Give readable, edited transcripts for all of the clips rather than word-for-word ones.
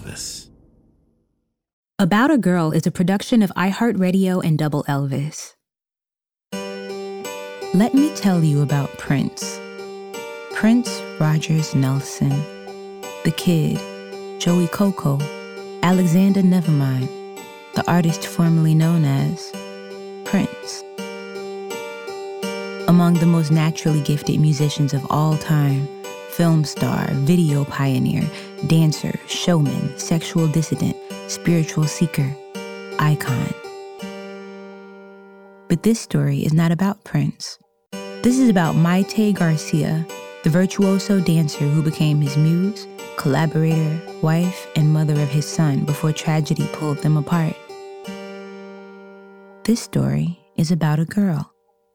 Elvis. About a Girl is a production of iHeartRadio and Double Elvis. Let me tell you about Prince. Prince Rogers Nelson. The Kid, Joey Coco, Alexander Nevermind, the artist formerly known as Prince. Among the most naturally gifted musicians of all time, film star, video pioneer, dancer, showman, sexual dissident, spiritual seeker, icon. But this story is not about Prince. This is about Mayte Garcia, the virtuoso dancer who became his muse, collaborator, wife, and mother of his son before tragedy pulled them apart. This story is about a girl.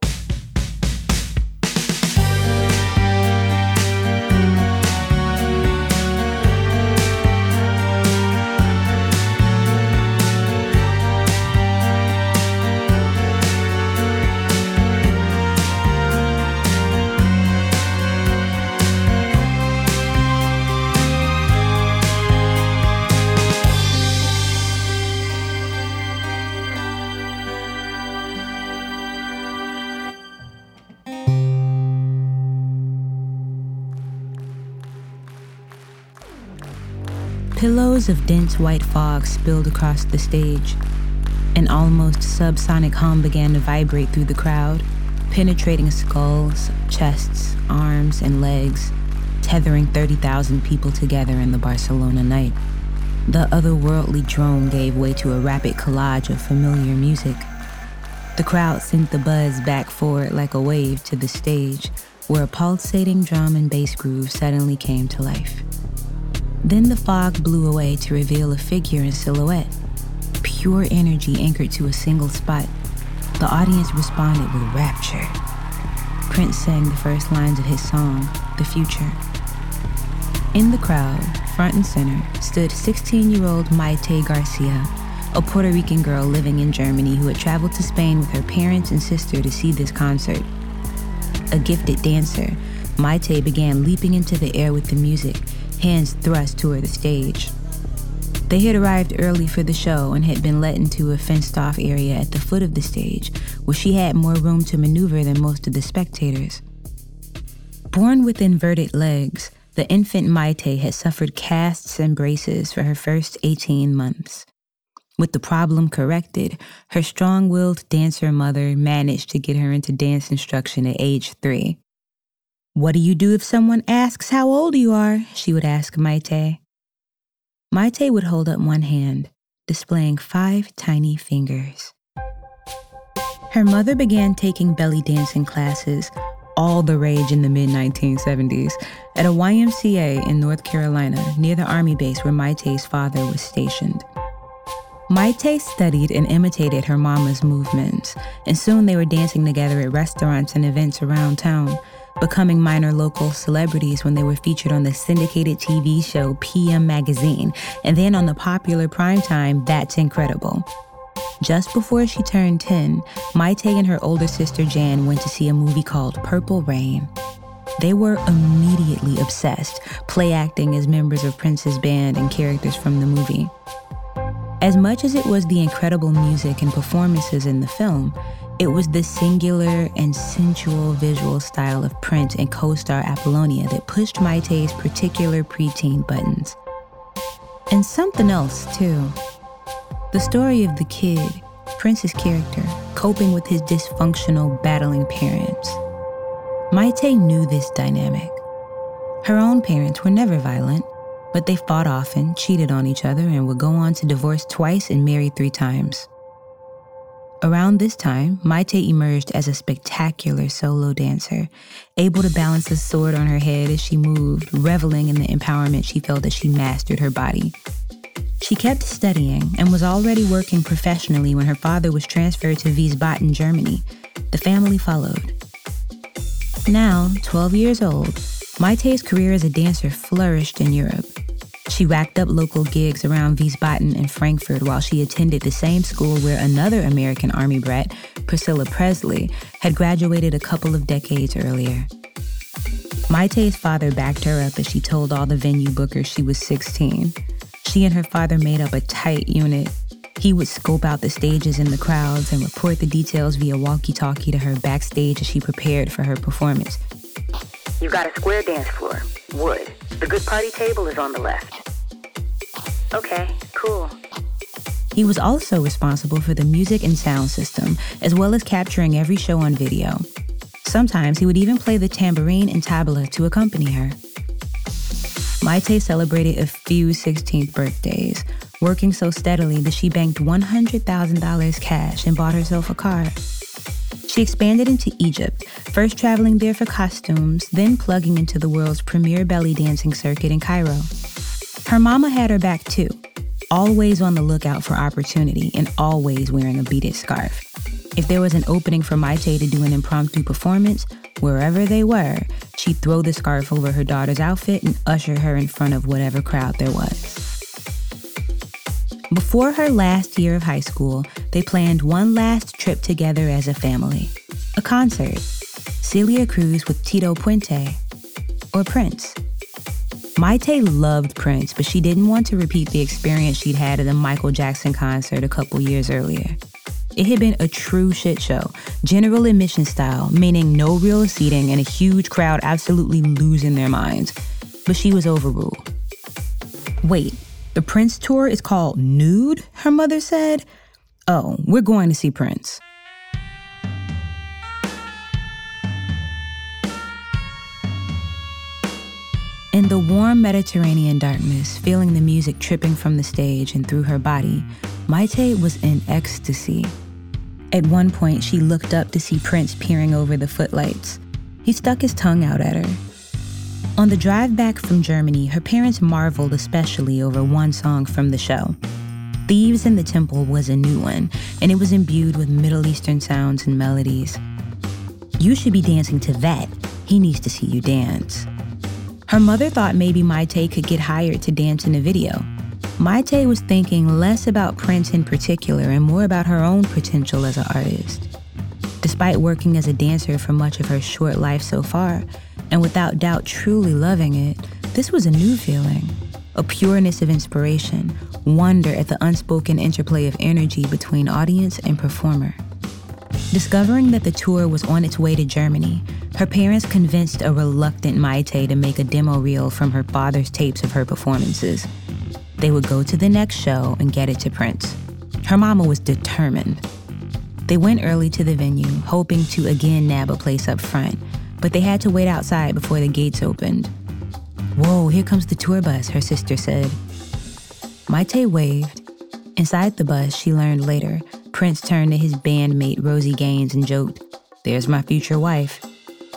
Pillows of dense white fog spilled across the stage. An almost subsonic hum began to vibrate through the crowd, penetrating skulls, chests, arms, and legs, tethering 30,000 people together in the Barcelona night. The otherworldly drone gave way to a rapid collage of familiar music. The crowd sent the buzz back forward like a wave to the stage, where a pulsating drum and bass groove suddenly came to life. Then the fog blew away to reveal a figure in silhouette, pure energy anchored to a single spot. The audience responded with rapture. Prince sang the first lines of his song, The Future. In the crowd, front and center, stood 16-year-old Mayte Garcia, a Puerto Rican girl living in Germany who had traveled to Spain with her parents and sister to see this concert. A gifted dancer, Mayte began leaping into the air with the music, hands thrust toward the stage. They had arrived early for the show and had been let into a fenced-off area at the foot of the stage, where she had more room to maneuver than most of the spectators. Born with inverted legs, the infant Mayte had suffered casts and braces for her first 18 months. With the problem corrected, her strong-willed dancer mother managed to get her into dance instruction at age 3. "What do you do if someone asks how old you are?" she would ask Mayte. Mayte would hold up one hand, displaying 5 tiny fingers. Her mother began taking belly dancing classes, all the rage in the mid-1970s, at a YMCA in North Carolina near the Army base where Mayte's father was stationed. Mayte studied and imitated her mama's movements, and soon they were dancing together at restaurants and events around town, becoming minor local celebrities when they were featured on the syndicated TV show PM Magazine, and then on the popular primetime That's Incredible. Just before she turned 10, Mayte and her older sister Jan went to see a movie called Purple Rain. They were immediately obsessed, play acting as members of Prince's band and characters from the movie. As much as it was the incredible music and performances in the film, it was the singular and sensual visual style of Prince and co-star Apollonia that pushed Mayte's particular preteen buttons. And something else, too. The story of the kid, Prince's character, coping with his dysfunctional, battling parents. Mayte knew this dynamic. Her own parents were never violent, but they fought often, cheated on each other, and would go on to divorce twice and marry 3 times. Around this time, Mayte emerged as a spectacular solo dancer, able to balance a sword on her head as she moved, reveling in the empowerment she felt as she mastered her body. She kept studying and was already working professionally when her father was transferred to Wiesbaden, Germany. The family followed. Now, 12 years old, Mayte's career as a dancer flourished in Europe. She racked up local gigs around Wiesbaden and Frankfurt while she attended the same school where another American Army brat, Priscilla Presley, had graduated a couple of decades earlier. Mayte's father backed her up as she told all the venue bookers she was 16. She and her father made up a tight unit. He would scope out the stages and the crowds and report the details via walkie-talkie to her backstage as she prepared for her performance. You got a square dance floor, wood. The good party table is on the left. Okay, cool. He was also responsible for the music and sound system, as well as capturing every show on video. Sometimes he would even play the tambourine and tabla to accompany her. Mayte celebrated a few 16th birthdays, working so steadily that she banked $100,000 cash and bought herself a car. She expanded into Egypt, first traveling there for costumes, then plugging into the world's premier belly dancing circuit in Cairo. Her mama had her back too, always on the lookout for opportunity and always wearing a beaded scarf. If there was an opening for Mayte to do an impromptu performance, wherever they were, she'd throw the scarf over her daughter's outfit and usher her in front of whatever crowd there was. Before her last year of high school, they planned one last trip together as a family. A concert. Celia Cruz with Tito Puente. Or Prince. Mayte loved Prince, but she didn't want to repeat the experience she'd had at the Michael Jackson concert a couple years earlier. It had been a true shit show, general admission style, meaning no real seating and a huge crowd absolutely losing their minds. But she was overruled. Wait, the Prince tour is called Nude, her mother said? Oh, we're going to see Prince. In the warm Mediterranean darkness, feeling the music tripping from the stage and through her body, Mayte was in ecstasy. At one point, she looked up to see Prince peering over the footlights. He stuck his tongue out at her. On the drive back from Germany, her parents marveled especially over one song from the show. Thieves in the Temple was a new one, and it was imbued with Middle Eastern sounds and melodies. You should be dancing to that. He needs to see you dance. Her mother thought maybe Mayte could get hired to dance in a video. Mayte was thinking less about Prince in particular and more about her own potential as an artist. Despite working as a dancer for much of her short life so far, and without doubt truly loving it, this was a new feeling. A pureness of inspiration, wonder at the unspoken interplay of energy between audience and performer. Discovering that the tour was on its way to Germany, her parents convinced a reluctant Mayte to make a demo reel from her father's tapes of her performances. They would go to the next show and get it to Prince. Her mama was determined. They went early to the venue, hoping to again nab a place up front, but they had to wait outside before the gates opened. Whoa, here comes the tour bus, her sister said. Mayte waved. Inside the bus, she learned later, Prince turned to his bandmate Rosie Gaines and joked, "There's my future wife."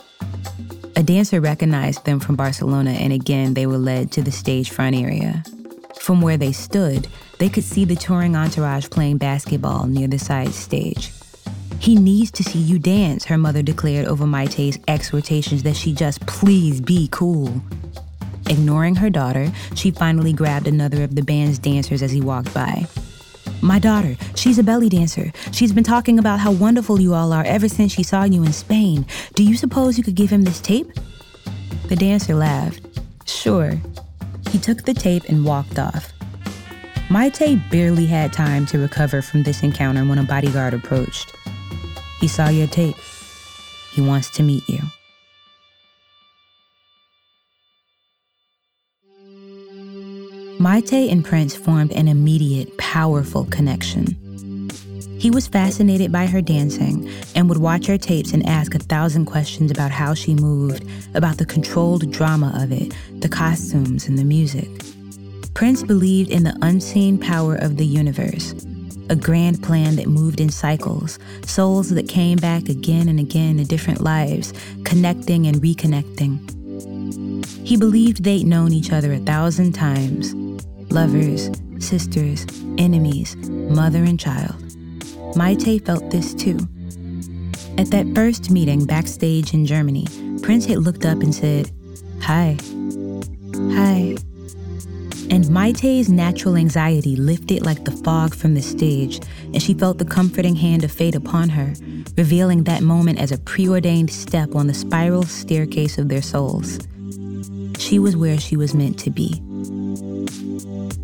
A dancer recognized them from Barcelona, and again they were led to the stage front area. From where they stood, they could see the touring entourage playing basketball near the side stage. "He needs to see you dance," her mother declared over Mayte's exhortations that she just please be cool. Ignoring her daughter, she finally grabbed another of the band's dancers as he walked by. "My daughter, she's a belly dancer. She's been talking about how wonderful you all are ever since she saw you in Spain. Do you suppose you could give him this tape?" The dancer laughed. "Sure." He took the tape and walked off. Mayte barely had time to recover from this encounter when a bodyguard approached. "He saw your tape. He wants to meet you." Mayte and Prince formed an immediate, powerful connection. He was fascinated by her dancing and would watch her tapes and ask 1,000 questions about how she moved, about the controlled drama of it, the costumes and the music. Prince believed in the unseen power of the universe, a grand plan that moved in cycles, souls that came back again and again in different lives, connecting and reconnecting. He believed they'd known each other 1,000 times, lovers, sisters, enemies, mother and child. Mayte felt this too. At that first meeting backstage in Germany, Prince had looked up and said, "Hi." "Hi." And Mayte's natural anxiety lifted like the fog from the stage, and she felt the comforting hand of fate upon her, revealing that moment as a preordained step on the spiral staircase of their souls. She was where she was meant to be.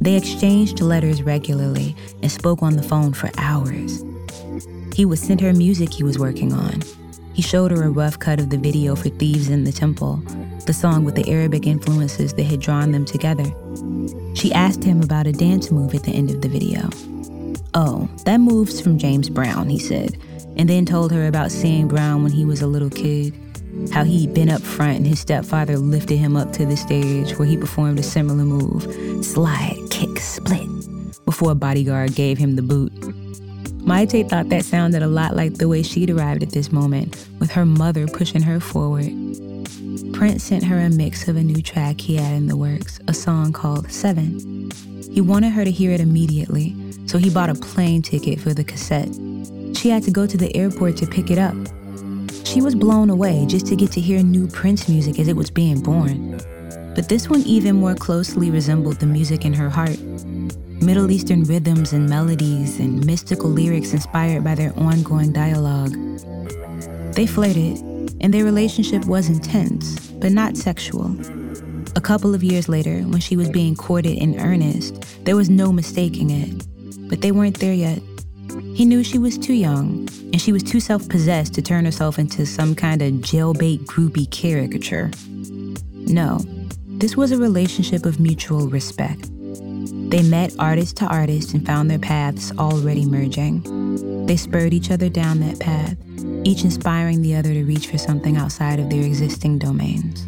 They exchanged letters regularly and spoke on the phone for hours. He would send her music he was working on. He showed her a rough cut of the video for Thieves in the Temple, the song with the Arabic influences that had drawn them together. She asked him about a dance move at the end of the video. "Oh, that move's from James Brown," he said, and then told her about seeing Brown when he was a little kid, how he'd been up front and his stepfather lifted him up to the stage where he performed a similar move, slide, kick, split, before a bodyguard gave him the boot. Mayte thought that sounded a lot like the way she'd arrived at this moment, with her mother pushing her forward. Prince sent her a mix of a new track he had in the works, a song called 7. He wanted her to hear it immediately, so he bought a plane ticket for the cassette. She had to go to the airport to pick it up. She was blown away just to get to hear new Prince music as it was being born. But this one even more closely resembled the music in her heart. Middle Eastern rhythms and melodies and mystical lyrics inspired by their ongoing dialogue. They flirted, and their relationship was intense, but not sexual. A couple of years later, when she was being courted in earnest, there was no mistaking it. But they weren't there yet. He knew she was too young, and she was too self-possessed to turn herself into some kind of jailbait groupie caricature. No, this was a relationship of mutual respect. They met artist to artist and found their paths already merging. They spurred each other down that path, each inspiring the other to reach for something outside of their existing domains.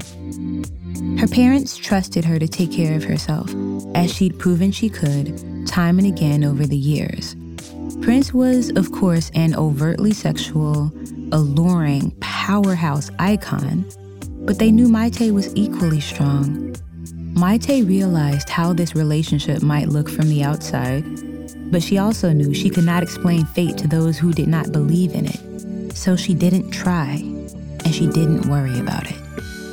Her parents trusted her to take care of herself, as she'd proven she could, time and again over the years. Prince was, of course, an overtly sexual, alluring, powerhouse icon, but they knew Mayte was equally strong. Mayte realized how this relationship might look from the outside, but she also knew she could not explain fate to those who did not believe in it. So she didn't try, and she didn't worry about it.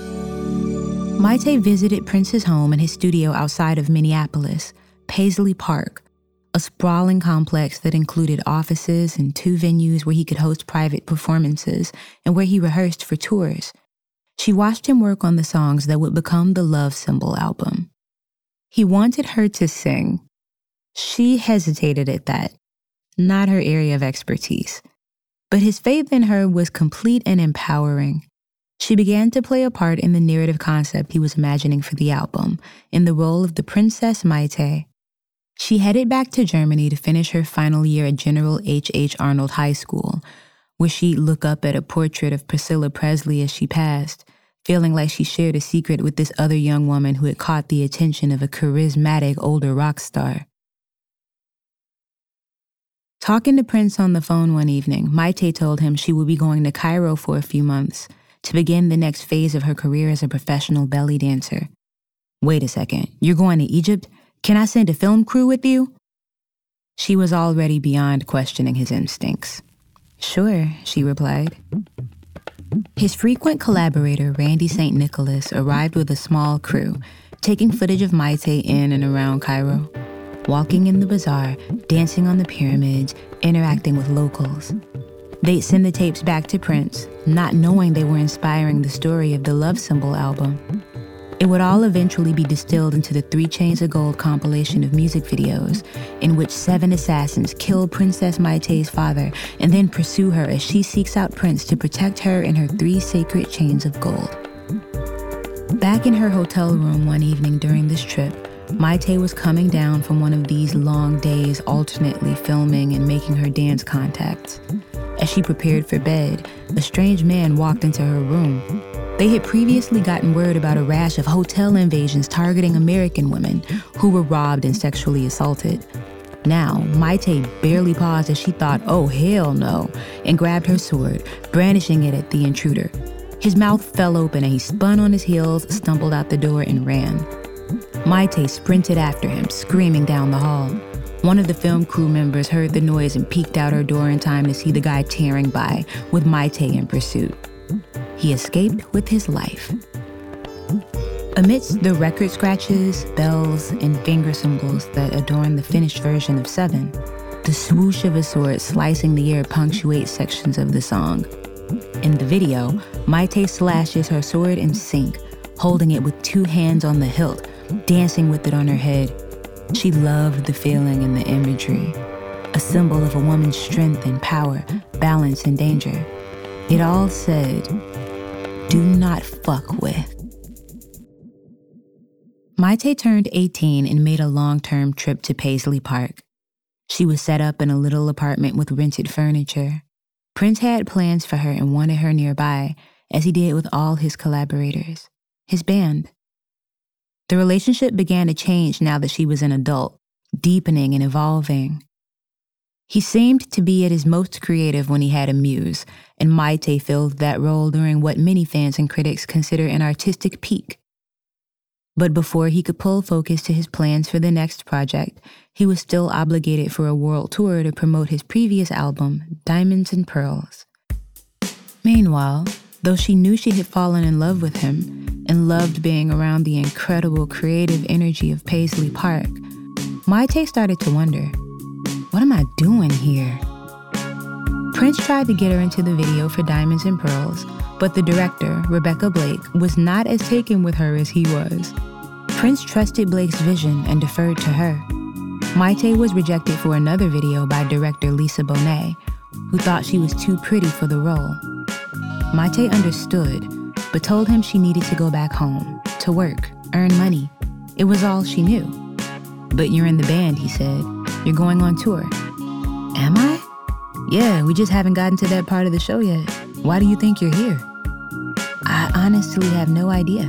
Mayte visited Prince's home and his studio outside of Minneapolis, Paisley Park, a sprawling complex that included offices and 2 venues where he could host private performances and where he rehearsed for tours. She watched him work on the songs that would become the Love Symbol album. He wanted her to sing. She hesitated at that, not her area of expertise. But his faith in her was complete and empowering. She began to play a part in the narrative concept he was imagining for the album, in the role of the Princess Mayte. She headed back to Germany to finish her final year at General H.H. Arnold High School, where she'd look up at a portrait of Priscilla Presley as she passed, feeling like she shared a secret with this other young woman who had caught the attention of a charismatic older rock star. Talking to Prince on the phone one evening, Mayte told him she would be going to Cairo for a few months to begin the next phase of her career as a professional belly dancer. "Wait a second, you're going to Egypt? Can I send a film crew with you?" She was already beyond questioning his instincts. "Sure," she replied. His frequent collaborator, Randy St. Nicholas, arrived with a small crew, taking footage of Mayte in and around Cairo, walking in the bazaar, dancing on the pyramids, interacting with locals. They'd send the tapes back to Prince, not knowing they were inspiring the story of the Love Symbol album. It would all eventually be distilled into the 3 Chains of Gold compilation of music videos, in which 7 assassins kill Princess Mayte's father and then pursue her as she seeks out Prince to protect her and her 3 sacred chains of gold. Back in her hotel room one evening during this trip, Mayte was coming down from one of these long days alternately filming and making her dance contacts. As she prepared for bed, a strange man walked into her room. They had previously gotten word about a rash of hotel invasions targeting American women who were robbed and sexually assaulted. Now, Mayte barely paused as she thought, "Oh, hell no," and grabbed her sword, brandishing it at the intruder. His mouth fell open and he spun on his heels, stumbled out the door, and ran. Mayte sprinted after him, screaming down the hall. One of the film crew members heard the noise and peeked out her door in time to see the guy tearing by, with Mayte in pursuit. He escaped with his life. Amidst the record scratches, bells, and finger symbols that adorn the finished version of 7, the swoosh of a sword slicing the air punctuates sections of the song. In the video, Mayte slashes her sword in sync, holding it with 2 hands on the hilt, dancing with it on her head. She loved the feeling and the imagery, a symbol of a woman's strength and power, balance and danger. It all said, do not fuck with. Mayte turned 18 and made a long-term trip to Paisley Park. She was set up in a little apartment with rented furniture. Prince had plans for her and wanted her nearby, as he did with all his collaborators, his band. The relationship began to change now that she was an adult, deepening and evolving. He seemed to be at his most creative when he had a muse, and Mayte filled that role during what many fans and critics consider an artistic peak. But before he could pull focus to his plans for the next project, he was still obligated for a world tour to promote his previous album, Diamonds and Pearls. Meanwhile, though she knew she had fallen in love with him and loved being around the incredible creative energy of Paisley Park, Mayte started to wonder, what am I doing here? Prince tried to get her into the video for Diamonds and Pearls, but the director, Rebecca Blake, was not as taken with her as he was. Prince trusted Blake's vision and deferred to her. Mayte was rejected for another video by director Lisa Bonet, who thought she was too pretty for the role. Mayte understood, but told him she needed to go back home, to work, earn money. It was all she knew. But you're in the band, he said. You're going on tour. Am I? Yeah, we just haven't gotten to that part of the show yet. Why do you think you're here? I honestly have no idea.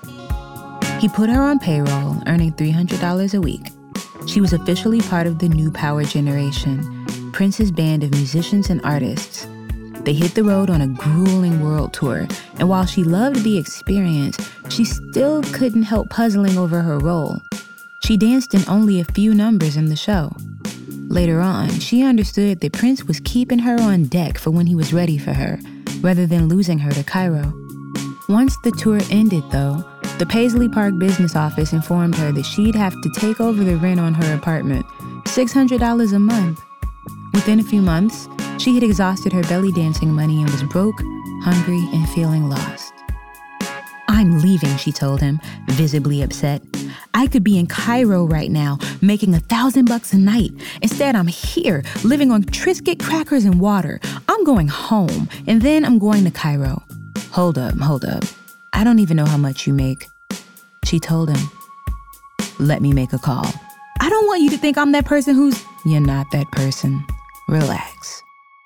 He put her on payroll, earning $300 a week. She was officially part of the New Power Generation, Prince's band of musicians and artists. They hit the road on a grueling world tour, and while she loved the experience, she still couldn't help puzzling over her role. She danced in only a few numbers in the show. Later on, she understood that Prince was keeping her on deck for when he was ready for her, rather than losing her to Cairo. Once the tour ended, though, the Paisley Park business office informed her that she'd have to take over the rent on her apartment, $600 a month. Within a few months, she had exhausted her belly dancing money and was broke, hungry, and feeling lost. I'm leaving, she told him, visibly upset. I could be in Cairo right now, making $1,000 a night. Instead, I'm here, living on Triscuit crackers and water. I'm going home, and then I'm going to Cairo. Hold up. I don't even know how much you make. She told him, let me make a call. I don't want you to think I'm that person who's... You're not that person. Relax.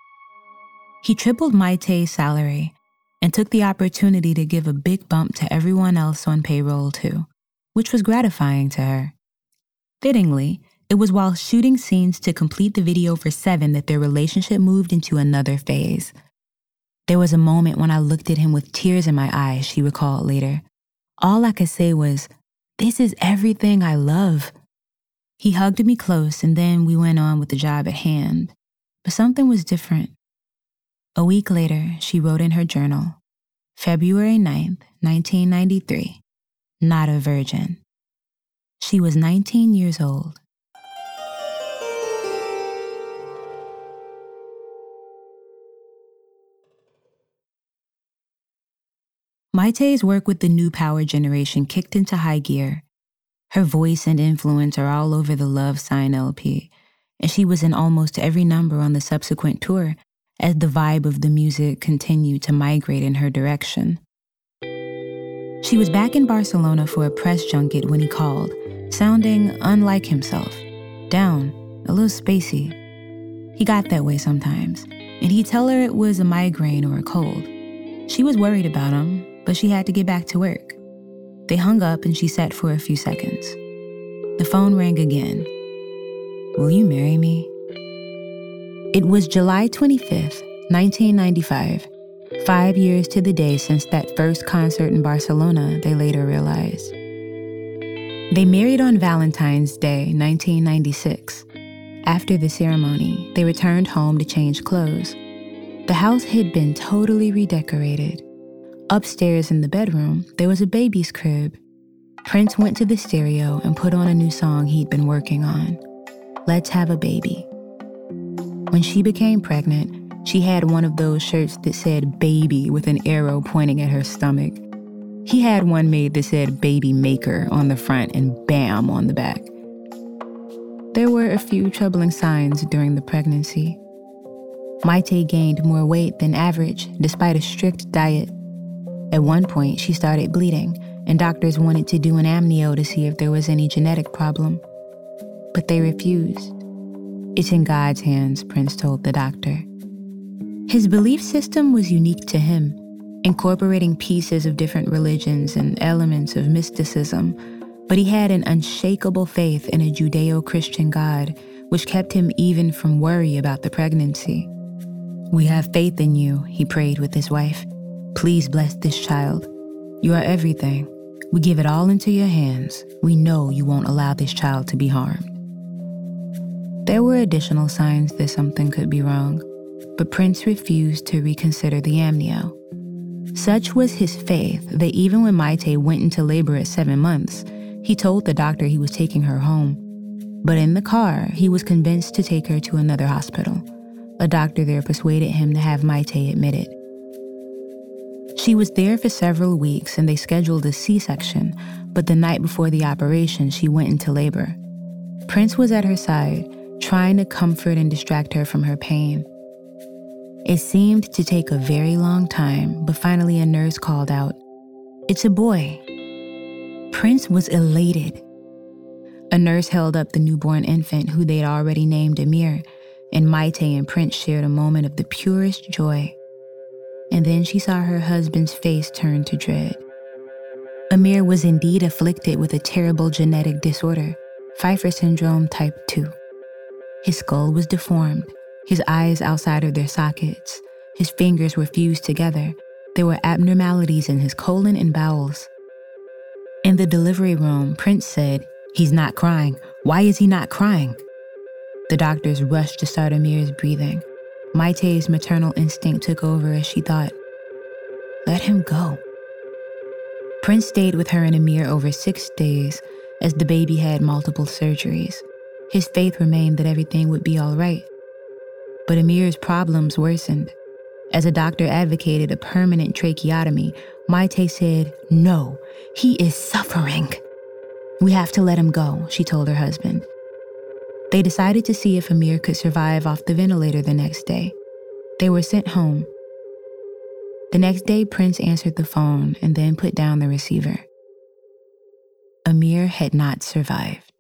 He tripled Mayte's salary and took the opportunity to give a big bump to everyone else on payroll too, which was gratifying to her. Fittingly, it was while shooting scenes to complete the video for Seven that their relationship moved into another phase. There was a moment when I looked at him with tears in my eyes, she recalled later. All I could say was, this is everything I love. He hugged me close and then we went on with the job at hand. But something was different. A week later, she wrote in her journal, February 9th, 1993, not a virgin. She was 19 years old. Mayte's work with the New Power Generation kicked into high gear. Her voice and influence are all over the Love Sign LP, and she was in almost every number on the subsequent tour as the vibe of the music continued to migrate in her direction. She was back in Barcelona for a press junket when he called, sounding unlike himself, down, a little spacey. He got that way sometimes, and he'd tell her it was a migraine or a cold. She was worried about him, but she had to get back to work. They hung up and she sat for a few seconds. The phone rang again. Will you marry me? It was July 25th, 1995, 5 years to the day since that first concert in Barcelona, they later realized. They married on Valentine's Day, 1996. After the ceremony, they returned home to change clothes. The house had been totally redecorated. Upstairs in the bedroom, there was a baby's crib. Prince went to the stereo and put on a new song he'd been working on, Let's Have a Baby. When she became pregnant, she had one of those shirts that said baby with an arrow pointing at her stomach. He had one made that said baby maker on the front and bam on the back. There were a few troubling signs during the pregnancy. Mayte gained more weight than average despite a strict diet. At one point, she started bleeding, and doctors wanted to do an amnio to see if there was any genetic problem. But they refused. It's in God's hands, Prince told the doctor. His belief system was unique to him, incorporating pieces of different religions and elements of mysticism, but he had an unshakable faith in a Judeo-Christian God, which kept him even from worry about the pregnancy. "We have faith in you," he prayed with his wife. "Please bless this child. You are everything. We give it all into your hands. We know you won't allow this child to be harmed." There were additional signs that something could be wrong, but Prince refused to reconsider the amnio. Such was his faith that even when Mayte went into labor at 7 months, he told the doctor he was taking her home. But in the car, he was convinced to take her to another hospital. A doctor there persuaded him to have Mayte admitted. She was there for several weeks and they scheduled a C-section, but the night before the operation, she went into labor. Prince was at her side, trying to comfort and distract her from her pain. It seemed to take a very long time, but finally a nurse called out, "It's a boy." Prince was elated. A nurse held up the newborn infant who they'd already named Amir, and Mayte and Prince shared a moment of the purest joy. And then she saw her husband's face turn to dread. Amir was indeed afflicted with a terrible genetic disorder, Pfeiffer syndrome type 2. His skull was deformed, his eyes outside of their sockets, his fingers were fused together. There were abnormalities in his colon and bowels. In the delivery room, Prince said, "He's not crying. Why is he not crying?" The doctors rushed to start Amir's breathing. Mayte's maternal instinct took over as she thought, "Let him go." Prince stayed with her and Amir over 6 days as the baby had multiple surgeries. His faith remained that everything would be all right. But Amir's problems worsened. As a doctor advocated a permanent tracheotomy, Mayte said, "No, he is suffering. We have to let him go," she told her husband. They decided to see if Amir could survive off the ventilator the next day. They were sent home. The next day, Prince answered the phone and then put down the receiver. Amir had not survived.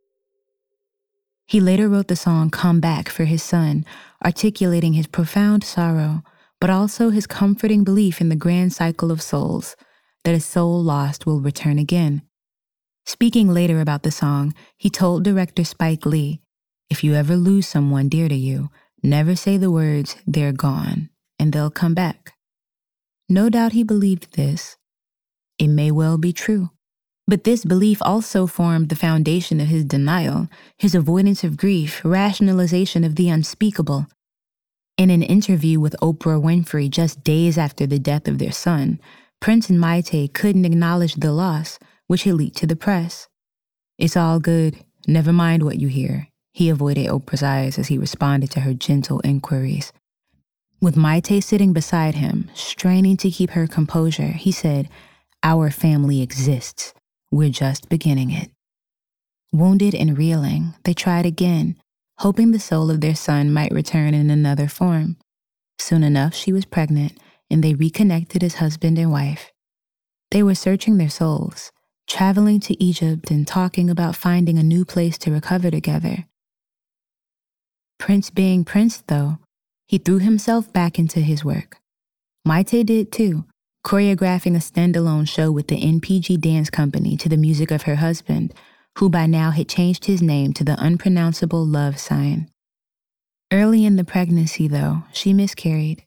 He later wrote the song "Come Back" for his son, articulating his profound sorrow, but also his comforting belief in the grand cycle of souls, that a soul lost will return again. Speaking later about the song, he told director Spike Lee, "If you ever lose someone dear to you, never say the words, 'They're gone,' and they'll come back." No doubt he believed this. It may well be true. But this belief also formed the foundation of his denial, his avoidance of grief, rationalization of the unspeakable. In an interview with Oprah Winfrey just days after the death of their son, Prince and Mayte couldn't acknowledge the loss, which had leaked to the press. "It's all good. Never mind what you hear," he avoided Oprah's eyes as he responded to her gentle inquiries. With Mayte sitting beside him, straining to keep her composure, he said, "Our family exists. We're just beginning it." Wounded and reeling, they tried again, hoping the soul of their son might return in another form. Soon enough, she was pregnant, and they reconnected as husband and wife. They were searching their souls, traveling to Egypt and talking about finding a new place to recover together. Prince being Prince, though, he threw himself back into his work. Mayte did too, choreographing a standalone show with the NPG Dance Company to the music of her husband, who by now had changed his name to the unpronounceable love sign. Early in the pregnancy, though, she miscarried.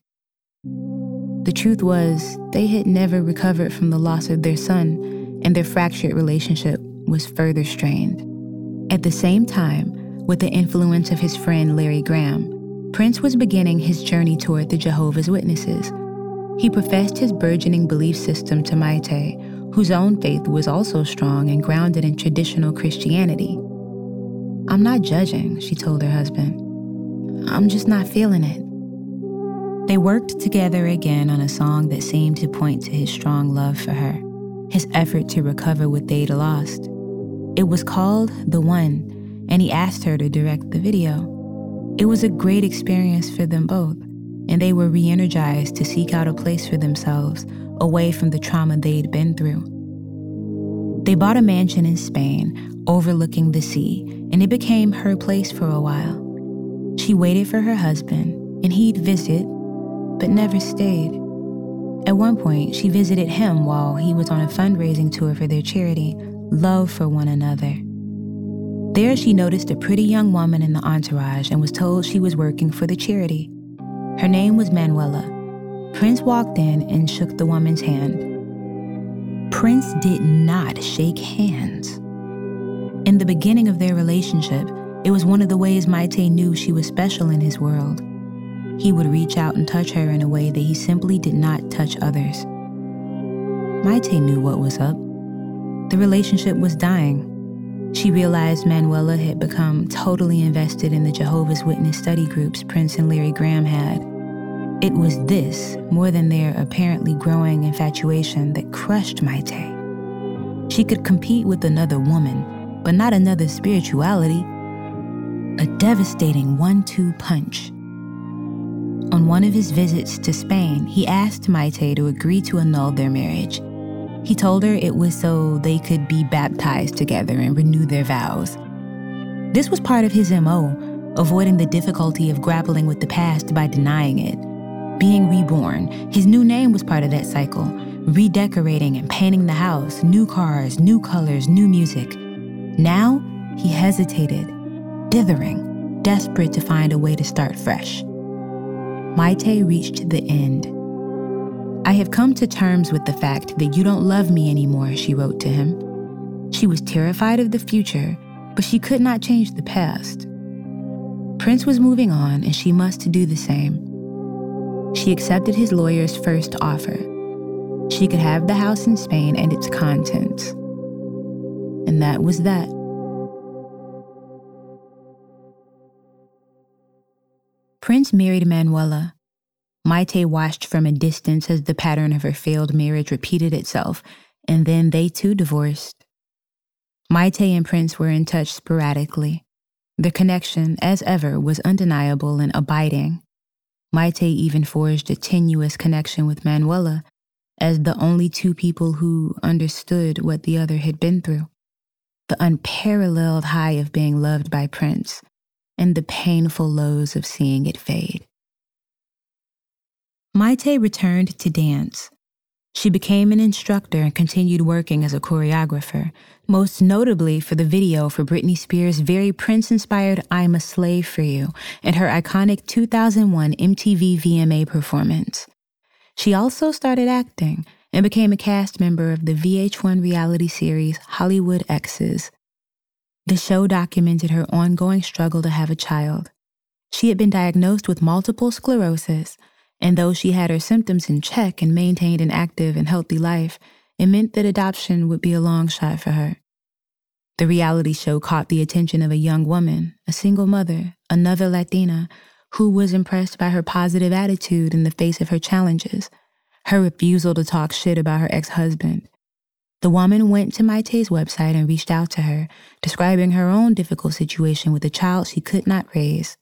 The truth was, they had never recovered from the loss of their son, and their fractured relationship was further strained. At the same time, with the influence of his friend Larry Graham, Prince was beginning his journey toward the Jehovah's Witnesses. He professed his burgeoning belief system to Mayte, whose own faith was also strong and grounded in traditional Christianity. "I'm not judging," she told her husband. "I'm just not feeling it." They worked together again on a song that seemed to point to his strong love for her, his effort to recover what they'd lost. It was called "The One," and he asked her to direct the video. It was a great experience for them both, and they were re-energized to seek out a place for themselves away from the trauma they'd been through. They bought a mansion in Spain, overlooking the sea, and it became her place for a while. She waited for her husband, and he'd visit, but never stayed. At one point, she visited him while he was on a fundraising tour for their charity, Love for One Another. There, she noticed a pretty young woman in the entourage and was told she was working for the charity. Her name was Manuela. Prince walked in and shook the woman's hand. Prince did not shake hands. In the beginning of their relationship, it was one of the ways Mayte knew she was special in his world. He would reach out and touch her in a way that he simply did not touch others. Mayte knew what was up. The relationship was dying. She realized Manuela had become totally invested in the Jehovah's Witness study groups Prince and Larry Graham had. It was this, more than their apparently growing infatuation, that crushed Mayte. She could compete with another woman, but not another spirituality. A devastating 1-2 punch. On one of his visits to Spain, he asked Mayte to agree to annul their marriage. He told her it was so they could be baptized together and renew their vows. This was part of his MO, avoiding the difficulty of grappling with the past by denying it. Being reborn, his new name was part of that cycle, redecorating and painting the house, new cars, new colors, new music. Now, he hesitated, dithering, desperate to find a way to start fresh. Mayte reached the end. "I have come to terms with the fact that you don't love me anymore," she wrote to him. She was terrified of the future, but she could not change the past. Prince was moving on, and she must do the same. She accepted his lawyer's first offer. She could have the house in Spain and its contents. And that was that. Prince married Manuela. Mayte watched from a distance as the pattern of her failed marriage repeated itself, and then they too divorced. Mayte and Prince were in touch sporadically. Their connection, as ever, was undeniable and abiding. Mayte even forged a tenuous connection with Manuela as the only two people who understood what the other had been through. The unparalleled high of being loved by Prince and the painful lows of seeing it fade. Mayte returned to dance. She became an instructor and continued working as a choreographer, most notably for the video for Britney Spears' very Prince-inspired I'm a Slave for You and her iconic 2001 MTV VMA performance. She also started acting and became a cast member of the VH1 reality series Hollywood Exes. The show documented her ongoing struggle to have a child. She had been diagnosed with multiple sclerosis, and though she had her symptoms in check and maintained an active and healthy life, it meant that adoption would be a long shot for her. The reality show caught the attention of a young woman, a single mother, another Latina, who was impressed by her positive attitude in the face of her challenges, her refusal to talk shit about her ex-husband. The woman went to Mayte's website and reached out to her, describing her own difficult situation with a child she could not raise.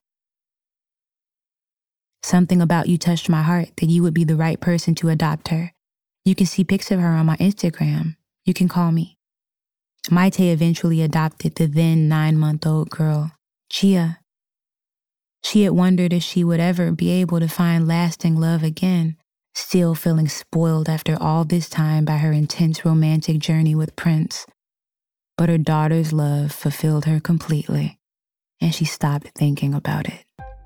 "Something about you touched my heart that you would be the right person to adopt her. You can see pics of her on my Instagram. You can call me." Mayte eventually adopted the then 9-month-old girl, Chia. She had wondered if she would ever be able to find lasting love again, still feeling spoiled after all this time by her intense romantic journey with Prince. But her daughter's love fulfilled her completely, and she stopped thinking about it.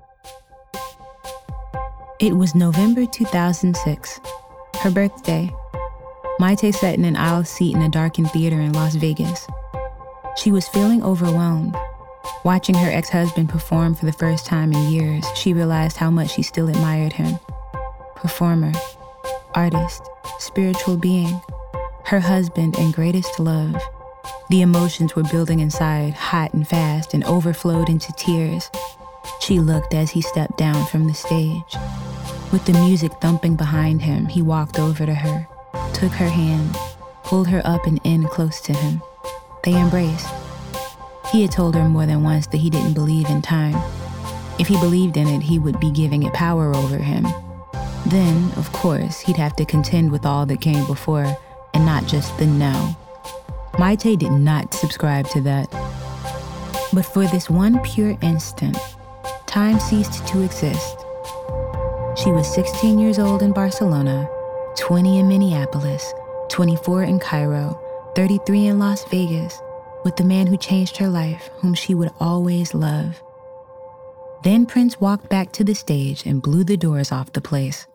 It was November 2006, her birthday. Mayte sat in an aisle seat in a darkened theater in Las Vegas. She was feeling overwhelmed. Watching her ex-husband perform for the first time in years, she realized how much she still admired him. Performer, artist, spiritual being, her husband and greatest love. The emotions were building inside, hot and fast, and overflowed into tears. She looked as he stepped down from the stage. With the music thumping behind him, he walked over to her, took her hand, pulled her up and in close to him. They embraced. He had told her more than once that he didn't believe in time. If he believed in it, he would be giving it power over him. Then, of course, he'd have to contend with all that came before, and not just the now. Mayte did not subscribe to that. But for this one pure instant, time ceased to exist. She was 16 years old in Barcelona, 20 in Minneapolis, 24 in Cairo, 33 in Las Vegas, with the man who changed her life, whom she would always love. Then Prince walked back to the stage and blew the doors off the place.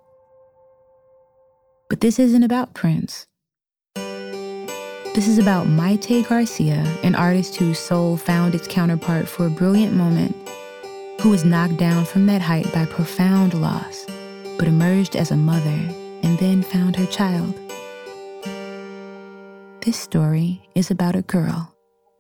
But this isn't about Prince. This is about Mayte Garcia, an artist whose soul found its counterpart for a brilliant moment, who was knocked down from that height by profound loss, but emerged as a mother and then found her child. This story is about a girl.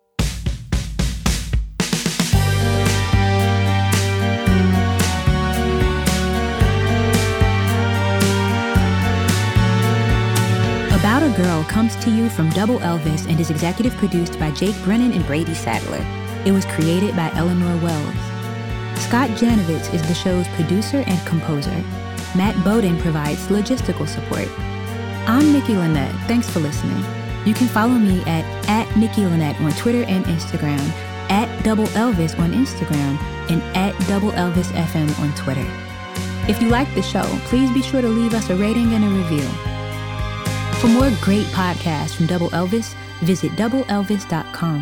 About a Girl comes to you from Double Elvis and is executive produced by Jake Brennan and Brady Sadler. It was created by Eleanor Wells. Scott Janovitz is the show's producer and composer. Matt Bowden provides logistical support. I'm Nikki Lynette. Thanks for listening. You can follow me at Nikki Lynette on Twitter and Instagram, at Double Elvis on Instagram, and at Double Elvis FM on Twitter. If you like the show, please be sure to leave us a rating and a review. For more great podcasts from Double Elvis, visit doubleelvis.com.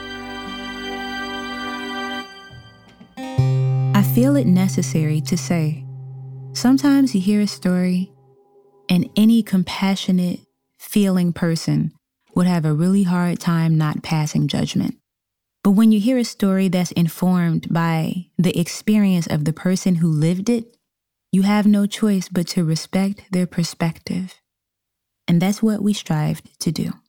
I feel it necessary to say, sometimes you hear a story and any compassionate, feeling person would have a really hard time not passing judgment. But when you hear a story that's informed by the experience of the person who lived it, you have no choice but to respect their perspective. And that's what we strived to do.